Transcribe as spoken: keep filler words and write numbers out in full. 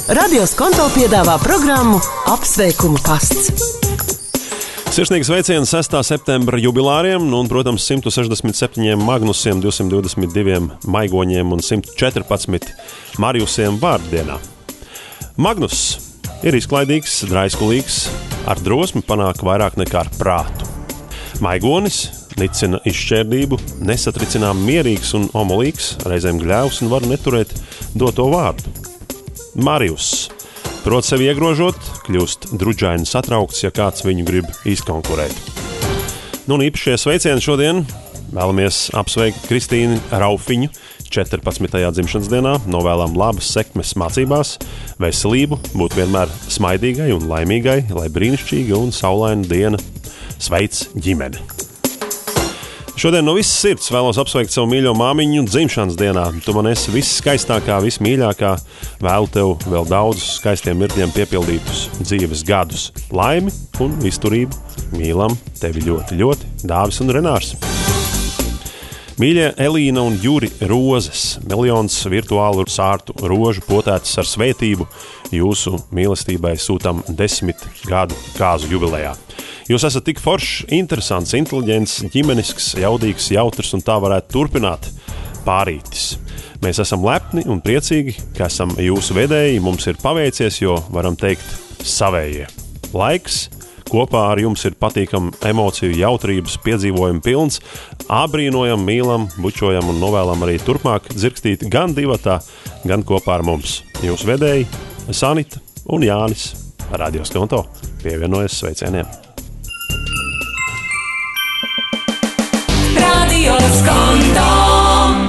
Radio Skonto piedāvā programmu Apsveikumu pasts. Sirsnīgs veiciens sestā septembra jubilāriem, nu un, protams, simt sešdesmit septiņiem Magnusiem, divsimt divdesmit diviem Maigoņiem un simt četrpadsmit Marijusiem vārdienā. Magnus ir izklaidīgs, draiskulīgs, ar drosmi panāk vairāk nekā ar prātu. Maigonis nicina izšķērdību, nesatricinām mierīgs un omolīgs, reizēm gļēvs un var neturēt doto vārdu. Marijus prot sevi iegrožot, kļūst druģaini satraukts, ja kāds viņu grib izkonkurēt. Nu un īpašie sveicieni šodien vēlamies apsveikt Kristīnu Raufiņu četrpadsmitajā dzimšanas dienā, novēlam labas sekmes mācībās, veselību, būt vienmēr smaidīgai un laimīgai, lai brīnišķīga un saulaina diena sveic ģimene. Šodien no visas sirds vēlos apsveikt savu mīļo māmiņu dzimšanas dienā. Tu man esi visskaistākā, vismīļākā. Vēlu tev vēl daudzus skaistiem mirdiem piepildītus dzīves gadus. Laimi un izturību. Mīlam tevi ļoti, ļoti. Dāvis un Renārs. Mīļie Elīna un Juri Rozes. Miljons virtuālu sārtu rožu potētas ar svētību. Jūsu mīlestībai sūtam desmit gadu kāzu jubilejā. Jūs esat tik foršs, interesants, inteliģents, ģimenisks, jaudīgs, jautrs un tā varētu turpināt pārītis. Mēs esam lepni un priecīgi, ka esam jūsu vedēji, mums ir paveicies, jo varam teikt savējie. Laiks kopā ar jums ir patīkam emociju, jautrības, piedzīvojumu pilns, ābrīnojam, mīlam, bučojam un novēlam arī turpmāk dzirkstīt gan divatā, gan kopā ar mums. Jūsu vedēji Sanita un Jānis Radio Skonto pievienojas sveicieniem. Radio Skonto.